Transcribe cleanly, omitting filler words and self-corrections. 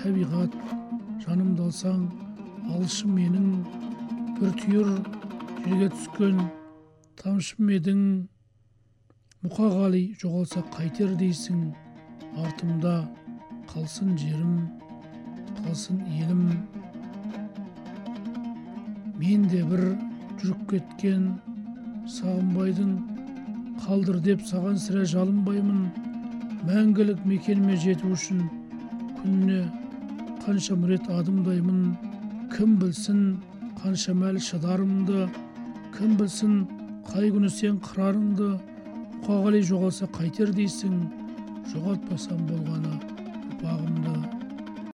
табиғат, жанымды алсаң алышым менің, бір түйір жерге түскен тамшым едің. Мұқағали жоғалса қайтер дейсің, артымда қалсын жерім, қалсын елім. Мен де бір жүріп кеткен сағынбайдың, қалдыр деп саған сірә жалынбаймын. Мәңгілік мекеніме жету үшін күніне қанша рет адымдаймын. Кім білсін қанша мәл шыдарымды, кім білсін қай күні сен қырарыңды. Мұқағали жоғалса қайтер дейсің, жоғалтпасам болғаны ұрпағымды.